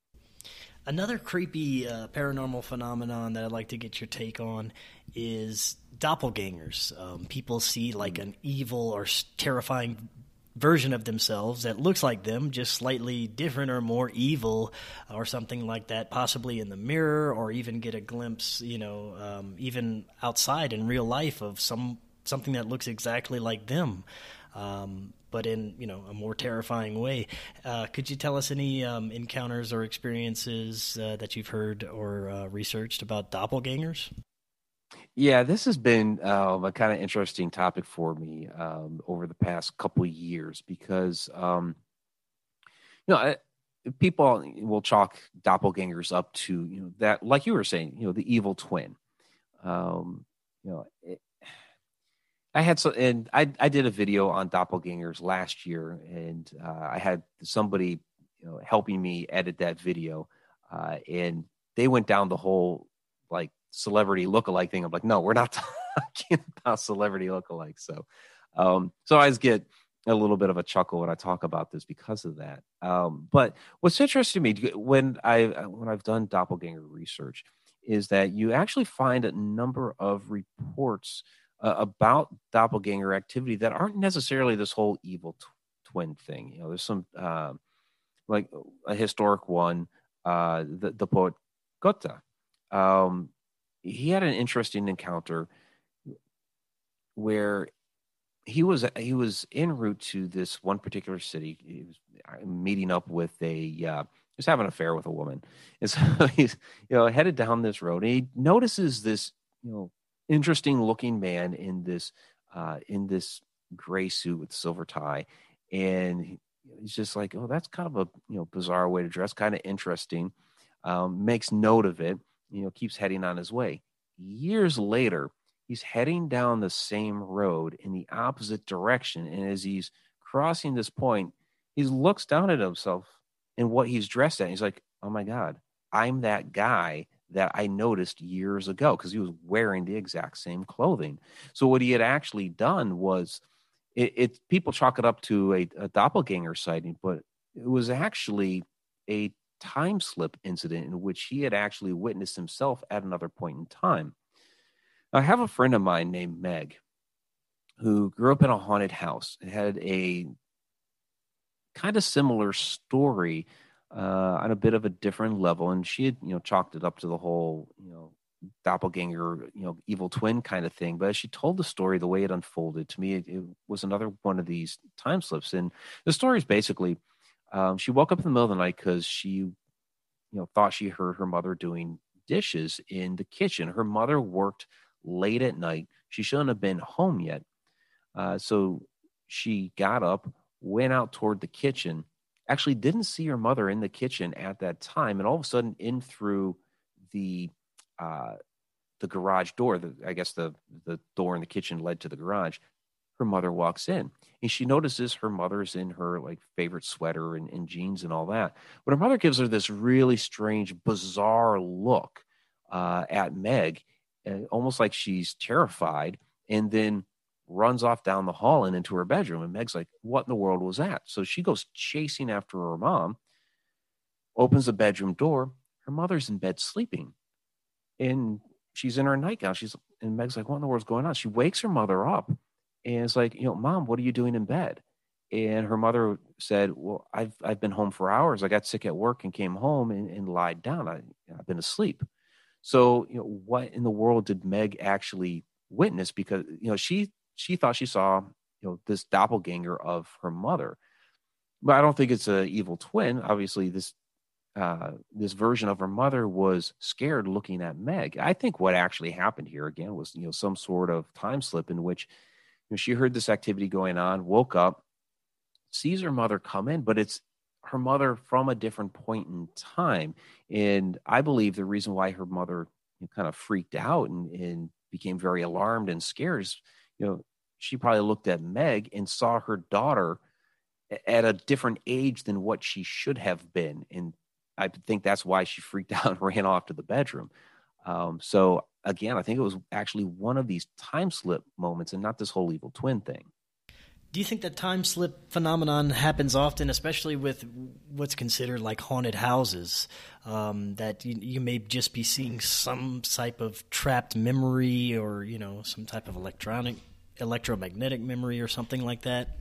Another creepy uh, paranormal phenomenon that I'd like to get your take on is doppelgangers. Um, people see like an evil or terrifying version of themselves that looks like them, just slightly different or more evil or something like that, possibly in the mirror, or even get a glimpse, you know, um, even outside in real life of some something that looks exactly like them. Um, but in, you know, a more terrifying way. Uh, could you tell us any um, encounters or experiences uh, that you've heard or uh, researched about doppelgangers? Yeah, this has been um, a kind of interesting topic for me um, over the past couple of years because, um, you know, I, people will chalk doppelgangers up to, you know, that, like you were saying, you know, the evil twin. Um, you know, it, I had so, and I I did a video on doppelgangers last year, and uh, I had somebody, you know, helping me edit that video, uh, and they went down the whole like celebrity lookalike thing. I'm like, no, we're not talking about celebrity lookalike. So, um, so I always get a little bit of a chuckle when I talk about this because of that. Um, but what's interesting to me when I when I've done doppelganger research is that you actually find a number of reports uh, about doppelganger activity that aren't necessarily this whole evil t- twin thing. You know, there's some uh, like a historic one, uh, the, the poet Goethe. Um, he had an interesting encounter where he was he was en route to this one particular city. He was uh, meeting up with a uh, he was having an affair with a woman, and so he's you know headed down this road. And he notices this you know interesting looking man in this uh, in this gray suit with silver tie, and he, he's just like, oh, that's kind of a you know bizarre way to dress, kind of interesting. Um, makes note of it, you know, keeps heading on his way. Years later, he's heading down the same road in the opposite direction. And as he's crossing this point, he looks down at himself and what he's dressed at. He's like, oh my God, I'm that guy that I noticed years ago, because he was wearing the exact same clothing. So what he had actually done was it, it people chalk it up to a, a doppelganger sighting, but it was actually a time slip incident in which he had actually witnessed himself at another point in time. I have a friend of mine named Meg who grew up in a haunted house and had a kind of similar story uh, on a bit of a different level. And she had, you know, chalked it up to the whole, you know, doppelganger, you know, evil twin kind of thing. But as she told the story, the way it unfolded to me, it, it was another one of these time slips. And the story is basically, um, she woke up in the middle of the night because she, you know, thought she heard her mother doing dishes in the kitchen. Her mother worked late at night. She shouldn't have been home yet. Uh, so she got up, went out toward the kitchen, actually didn't see her mother in the kitchen at that time. And all of a sudden in through the, uh, the garage door, the, I guess the, the door in the kitchen led to the garage. Her mother walks in and she notices her mother's in her like favorite sweater and, and jeans and all that. But her mother gives her this really strange, bizarre look uh, at Meg, uh, almost like she's terrified, and then runs off down the hall and into her bedroom. And Meg's like, what in the world was that? So she goes chasing after her mom, opens the bedroom door. Her mother's in bed sleeping. And she's in her nightgown. She's and Meg's like, what in the world's going on? She wakes her mother up and it's like, you know, Mom, what are you doing in bed? And her mother said, well, I've I've been home for hours. I got sick at work and came home and, and lied down. I, I've been asleep. So, you know, what in the world did Meg actually witness? Because, you know, she she thought she saw, you know, this doppelganger of her mother. But I don't think it's an evil twin. Obviously, this uh, this version of her mother was scared looking at Meg. I think what actually happened here again was, you know, some sort of time slip in which, you know, she heard this activity going on, woke up, sees her mother come in, but it's her mother from a different point in time. And I believe the reason why her mother you know, kind of freaked out and, and became very alarmed and scared is, you know, she probably looked at Meg and saw her daughter at a different age than what she should have been. And I think that's why she freaked out and ran off to the bedroom. Um, so again, I think it was actually one of these time slip moments and not this whole evil twin thing. Do you think that time slip phenomenon happens often, especially with what's considered like haunted houses, um, that you, you may just be seeing some type of trapped memory or, you know, some type of electronic, electromagnetic memory or something like that?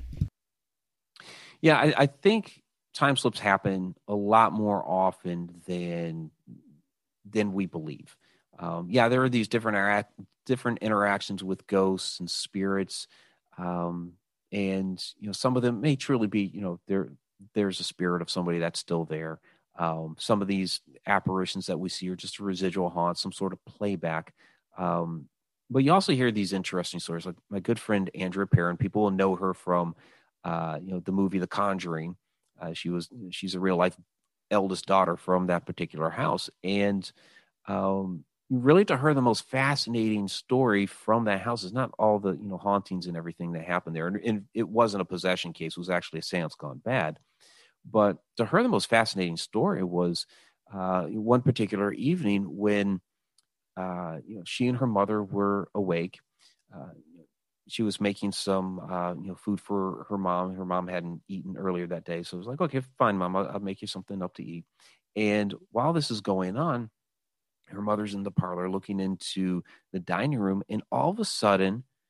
Yeah, I, I think time slips happen a lot more often than than we believe. Um, yeah, there are these different interac- different interactions with ghosts and spirits, um, and you know some of them may truly be you know there there's a spirit of somebody that's still there. Um, some of these apparitions that we see are just a residual haunt, some sort of playback. Um, but you also hear these interesting stories, like my good friend Andrea Perron. People will know her from uh, you know the movie The Conjuring. Uh, she was she's a real life eldest daughter from that particular house, and um, really to her the most fascinating story from that house is not all the you know hauntings and everything that happened there, and, and it wasn't a possession case; it was actually a seance gone bad. But to her, the most fascinating story was uh, one particular evening when uh, you know she and her mother were awake. Uh, she was making some, uh, you know, food for her mom. Her mom hadn't eaten earlier that day. So it was like, okay, fine, Mom, I'll, I'll make you something up to eat. And while this is going on, her mother's in the parlor looking into the dining room. And all of a sudden,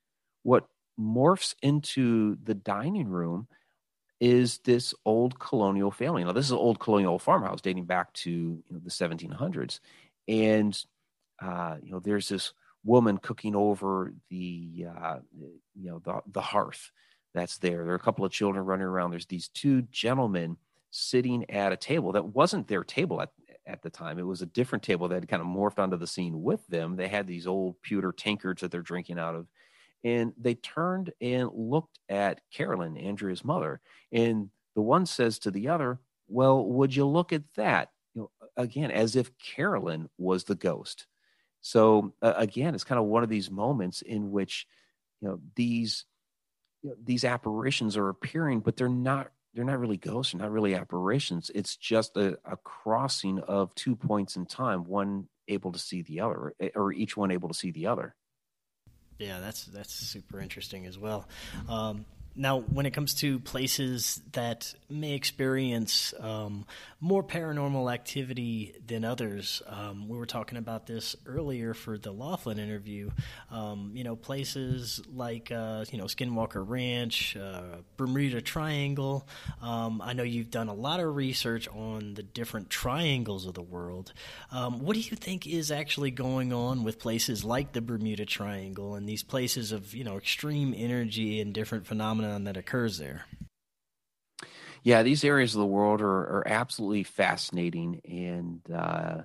what morphs into the dining room is this old colonial family. Now, this is an old colonial farmhouse dating back to you know, the seventeen hundreds. And, uh, you know, there's this woman cooking over the, uh, you know, the, the hearth that's there. There are a couple of children running around. There's these two gentlemen sitting at a table that wasn't their table at, at the time. It was a different table that had kind of morphed onto the scene with them. They had these old pewter tankards that they're drinking out of. And they turned and looked at Carolyn, Andrea's mother. And the one says to the other, well, would you look at that? You know, again, as if Carolyn was the ghost. So uh, again, it's kind of one of these moments in which, you know, these, you know, these apparitions are appearing, but they're not, they're not really ghosts. They're not really apparitions. It's just a, a crossing of two points in time, one able to see the other, or each one able to see the other. Yeah, that's that's super interesting as well. Um, now, when it comes to places that may experience um, more paranormal activity than others, um, we were talking about this earlier for the Laughlin interview. Um, you know, places like uh, you know Skinwalker Ranch, uh, Bermuda Triangle. Um, I know you've done a lot of research on the different triangles of the world. Um, what do you think is actually going on with places like the Bermuda Triangle and these places of you know extreme energy and different phenomena that occurs there? Yeah, these areas of the world are, are absolutely fascinating, and uh,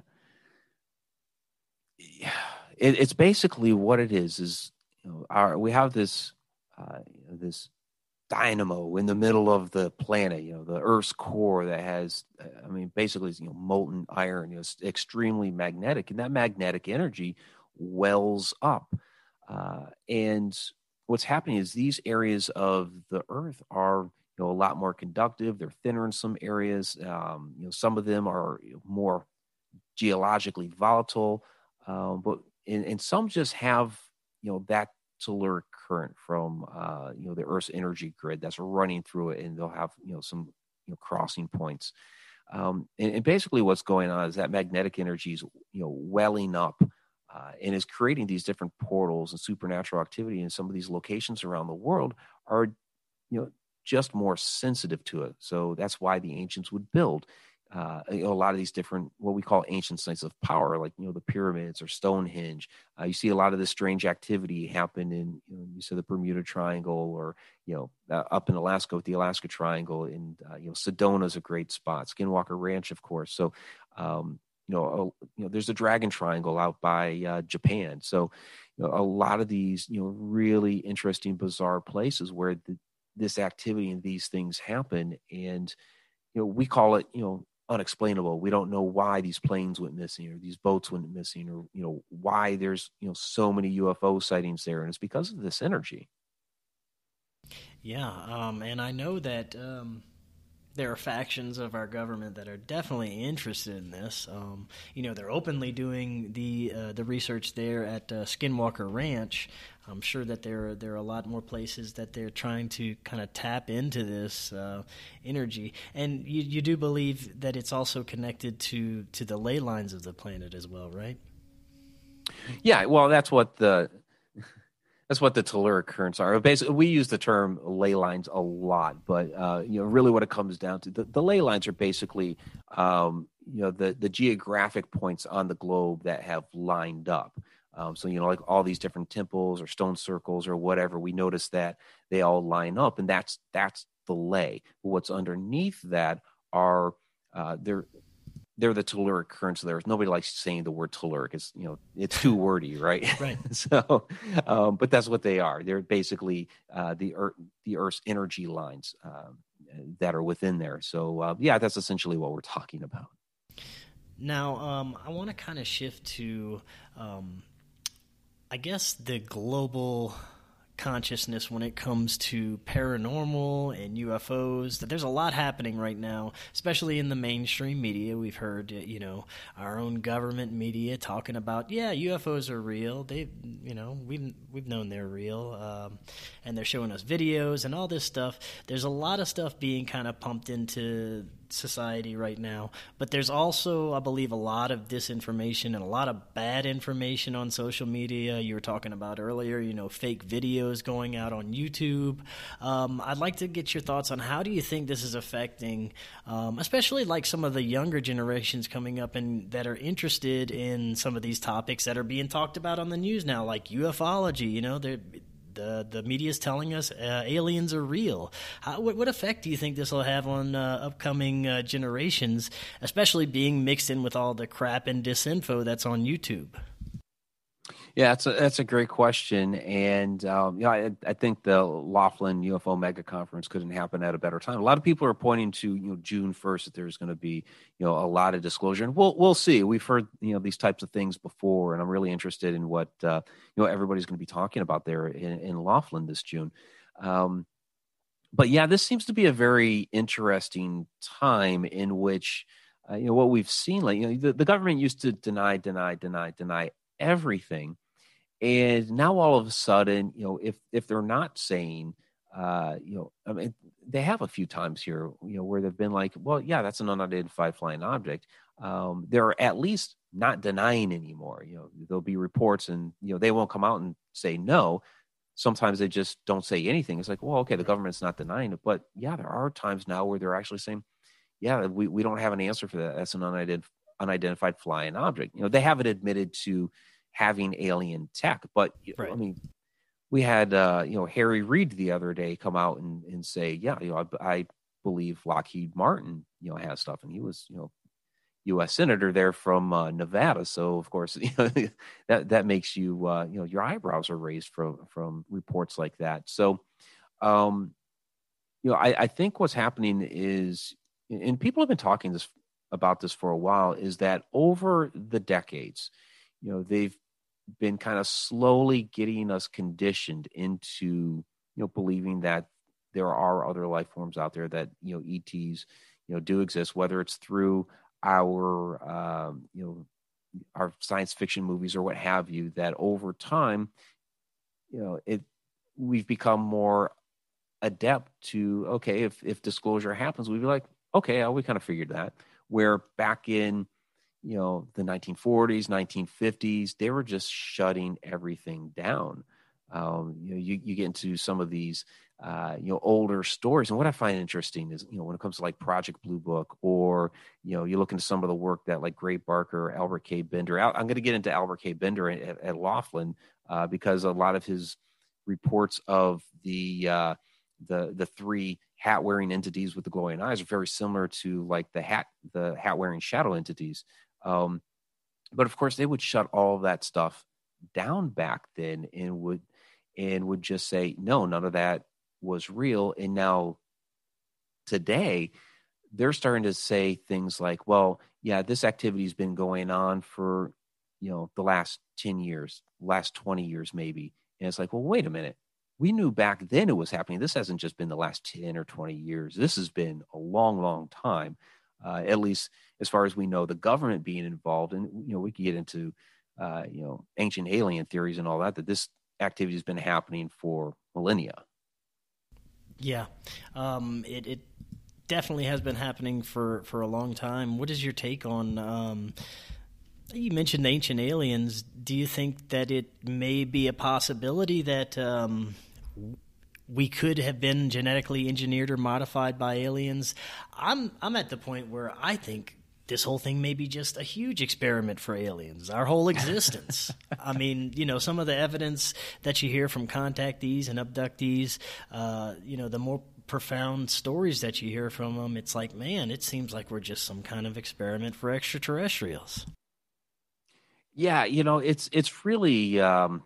it, it's basically what it is. Is you know, our we have this uh, this dynamo in the middle of the planet, you know, the Earth's core that has, I mean, basically, you know, molten iron. You know, it's extremely magnetic, and that magnetic energy wells up, uh, and what's happening is these areas of the Earth are, you know, a lot more conductive. They're thinner in some areas. Um, you know, some of them are more geologically volatile, um, but and, and some just have, you know, that telluric current from, uh, you know, the Earth's energy grid that's running through it, and they'll have, you know, some, you know, crossing points. Um, and, and basically, what's going on is that magnetic energy is, you know, welling up. Uh, and is creating these different portals and supernatural activity in some of these locations around the world are, you know, just more sensitive to it. So that's why the ancients would build uh, you know, a lot of these different, what we call ancient sites of power, like, you know, the pyramids or Stonehenge. Uh, you see a lot of this strange activity happen in, you know, you said the Bermuda Triangle, or, you know, uh, up in Alaska with the Alaska Triangle, and, uh, you know, Sedona is a great spot. Skinwalker Ranch, of course. So, um, you know, a, you know, there's a Dragon Triangle out by uh, Japan. So, you know, a lot of these, you know, really interesting, bizarre places where the, this activity and these things happen. And, you know, we call it, you know, unexplainable. We don't know why these planes went missing, or these boats went missing, or, you know, why there's, you know, so many U F O sightings there. And it's because of this energy. Yeah. Um, and I know that, um, there are factions of our government that are definitely interested in this. Um, you know, they're openly doing the uh, the research there at uh, Skinwalker Ranch. I'm sure that there are, there are a lot more places that they're trying to kind of tap into this uh, energy. And you, you do believe that it's also connected to, to the ley lines of the planet as well, right? Yeah, well, that's what the That's what the telluric currents are. Basically, we use the term ley lines a lot, but uh, you know, really, what it comes down to, the, the ley lines are basically, um, you know, the the geographic points on the globe that have lined up. Um, so, you know, like all these different temples or stone circles or whatever, we notice that they all line up, and that's that's the ley. But what's underneath that are uh, they're they're the telluric currents. There's nobody likes saying the word telluric. It's, you know, it's too wordy, right? Right. so, um, but that's what they are. They're basically uh, the Earth, the Earth's energy lines um, that are within there. So, uh, yeah, that's essentially what we're talking about. Now, um, I want to kind of shift to, um, I guess, the global consciousness when it comes to paranormal and U F Os. That there's a lot happening right now, especially in the mainstream media. We've heard, you know, our own government media talking about, yeah, U F Os are real. They, you know, we've we've known they're real, um, and they're showing us videos and all this stuff. There's a lot of stuff being kind of pumped into society right now, but there's also, I believe, a lot of disinformation and a lot of bad information on social media. You were talking about earlier, you know, fake videos going out on YouTube. Um, I'd like to get your thoughts on how do you think this is affecting, um, especially like some of the younger generations coming up and that are interested in some of these topics that are being talked about on the news now, like ufology. You know, they're The the media is telling us uh, aliens are real. How, what, what effect do you think this will have on uh, upcoming uh, generations, especially being mixed in with all the crap and disinfo that's on YouTube? Yeah, that's a, that's a great question. And, um, yeah, I, I think the Laughlin U F O mega conference couldn't happen at a better time. A lot of people are pointing to, you know, June first, that there's going to be, you know, a lot of disclosure, and we'll, we'll see. We've heard, you know, these types of things before, and I'm really interested in what, uh, you know, everybody's going to be talking about there in, in Laughlin this June. Um, but yeah, this seems to be a very interesting time in which, uh, you know, what we've seen, like, you know, the, the government used to deny, deny, deny, deny everything. And now all of a sudden, you know, if if they're not saying, uh, you know, I mean, they have a few times here, you know, where they've been like, well, yeah, that's an unidentified flying object. Um, they're at least not denying anymore. You know, there'll be reports, and you know, they won't come out and say no. Sometimes they just don't say anything. It's like, well, okay, the government's not denying it, but yeah, there are times now where they're actually saying, yeah, we we don't have an answer for that. That's an unidentified unidentified flying object. You know, they haven't admitted to having alien tech, but right. I mean, we had uh, you know, Harry Reid the other day come out and, and say, yeah, you know, I, I believe Lockheed Martin, you know, has stuff, and he was, you know, U S senator there from uh, Nevada, so of course, you know, that that makes you, uh, you know, your eyebrows are raised from from reports like that. So, um, you know, I, I think what's happening is, and people have been talking this about this for a while, is that over the decades, you know, they've been kind of slowly getting us conditioned into, you know, believing that there are other life forms out there, that, you know, E Ts, you know, do exist, whether it's through our, um, you know, our science fiction movies or what have you, that over time, you know, it, we've become more adept to, okay, if, if disclosure happens, we'd be like, okay, we kind of figured that. Where back in, you know, the nineteen forties, nineteen fifties, they were just shutting everything down. Um, you know, you, you get into some of these, uh, you know, older stories. And what I find interesting is, you know, when it comes to like Project Blue Book, or, you know, you look into some of the work that like Gray Barker, Albert K. Bender, Al, I'm going to get into Albert K. Bender at, at Laughlin, uh, because a lot of his reports of the, uh, the, the three hat wearing entities with the glowing eyes are very similar to like the hat, the hat wearing shadow entities. Um, but of course they would shut all of that stuff down back then, and would, and would just say, no, none of that was real. And now today they're starting to say things like, well, yeah, this activity has been going on for, you know, the last ten years, last twenty years, maybe. And it's like, well, wait a minute. We knew back then it was happening. This hasn't just been the last ten or twenty years. This has been a long, long time, uh, at least as far as we know, the government being involved. And, you know, we could get into, uh, you know, ancient alien theories and all that, that this activity has been happening for millennia. Yeah, um, it, it definitely has been happening for, for a long time. What is your take on, um, you mentioned ancient aliens. Do you think that it may be a possibility that um, we could have been genetically engineered or modified by aliens? I'm I'm at the point where I think this whole thing may be just a huge experiment for aliens, our whole existence. I mean, you know, some of the evidence that you hear from contactees and abductees, uh, you know, the more profound stories that you hear from them, it's like, man, it seems like we're just some kind of experiment for extraterrestrials. Yeah, you know, it's it's really, um,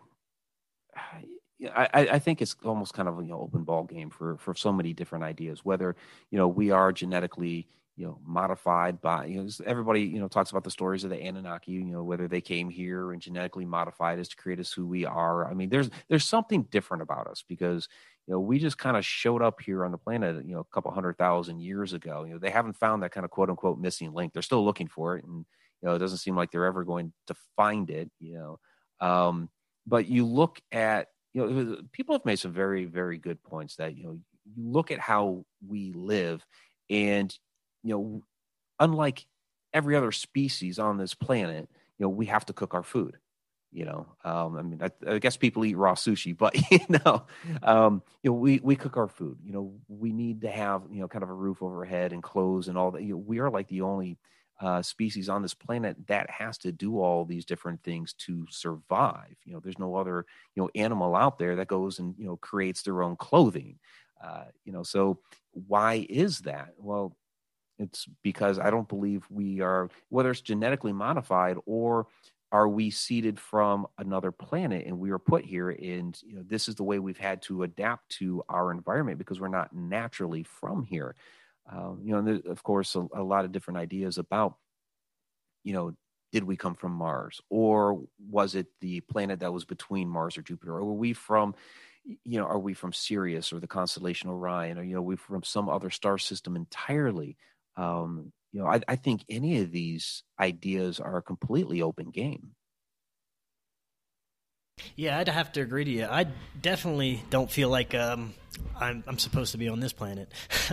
I, I think it's almost kind of a, you know, open ball game for for so many different ideas. Whether, you know, we are genetically, you know, modified by, you know, everybody, you know, talks about the stories of the Anunnaki, you know, whether they came here and genetically modified us to create us who we are. I mean, there's there's something different about us because, you know, we just kind of showed up here on the planet, you know, a couple hundred thousand years ago. You know, they haven't found that kind of quote unquote missing link. They're still looking for it, and you know, it doesn't seem like they're ever going to find it. You know, um, but you look at, you know, people have made some very, very good points that, you know, you look at how we live, and you know, unlike every other species on this planet, you know, we have to cook our food. You know, um, I mean, I, I guess people eat raw sushi, but you know, um, you know, we we cook our food. You know, we need to have, you know, kind of a roof over our head and clothes and all that. You know, we are like the only uh, species on this planet that has to do all these different things to survive. You know, there's no other, you know, animal out there that goes and, you know, creates their own clothing. Uh, you know, so why is that? Well, it's because I don't believe we are, whether it's genetically modified or are we seeded from another planet and we are put here, and you know, this is the way we've had to adapt to our environment because we're not naturally from here. Um, you know, and there's, of course, a, a lot of different ideas about, you know, did we come from Mars, or was it the planet that was between Mars or Jupiter, or were we from, you know, are we from Sirius or the constellation Orion, or, you know, we from some other star system entirely? Um, you know, I, I think any of these ideas are a completely open game. Yeah, I'd have to agree to you. I definitely don't feel like um, I'm, I'm supposed to be on this planet.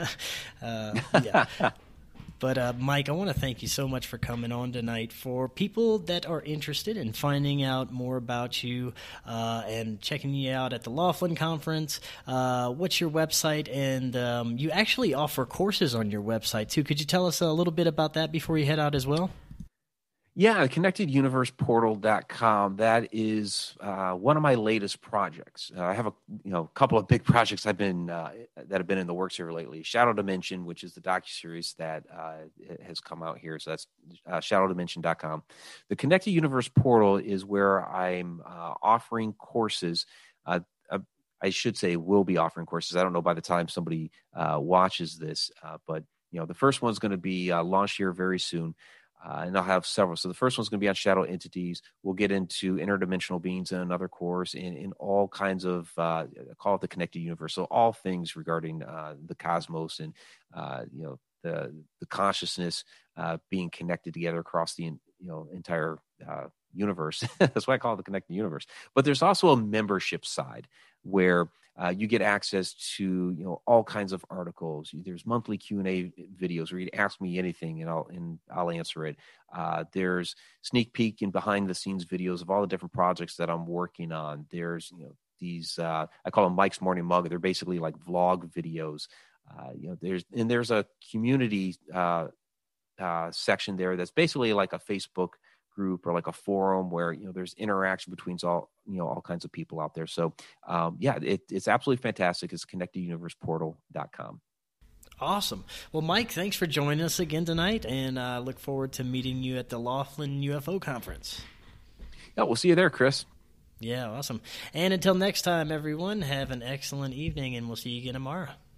uh, yeah. But, uh, Mike, I want to thank you so much for coming on tonight. For people that are interested in finding out more about you uh, and checking you out at the Laughlin Conference, uh, what's your website? And um, you actually offer courses on your website, too. Could you tell us a little bit about that before you head out as well? Yeah, connected universe portal dot com. That is uh, one of my latest projects. Uh, I have a you know couple of big projects I've been uh, that have been in the works here lately. Shadow Dimension, which is the docuseries that uh, has come out here. So that's uh, shadow dimension dot com. The Connected Universe Portal is where I'm uh, offering courses. Uh, uh, I should say will be offering courses. I don't know by the time somebody uh, watches this, uh, but you know the first one's going to be uh, launched here very soon. Uh, and I'll have several. So the first one's going to be on shadow entities. We'll get into interdimensional beings in another course, in, in all kinds of, uh, call it the connected universe. So all things regarding uh, the cosmos and, uh, you know, the the consciousness uh, being connected together across the, you know, entire uh, universe. That's why I call it the connected universe. But there's also a membership side where uh, you get access to, you know, all kinds of articles. There's monthly Q and A videos where you ask me anything and I'll and I'll answer it. Uh, there's sneak peek and behind the scenes videos of all the different projects that I'm working on. There's, you know, these uh, I call them Mike's Morning Mug. They're basically like vlog videos. Uh, you know, there's and there's a community uh, uh, section there that's basically like a Facebook group or like a forum where, you know, there's interaction between all, you know, all kinds of people out there. So um, yeah, it, it's absolutely fantastic. It's connected universe portal dot com. Awesome. Well, Mike, thanks for joining us again tonight, and I uh, look forward to meeting you at the Laughlin U F O Conference. Yeah, we'll see you there, Chris. Yeah, awesome. And until next time, everyone, have an excellent evening, and we'll see you again tomorrow.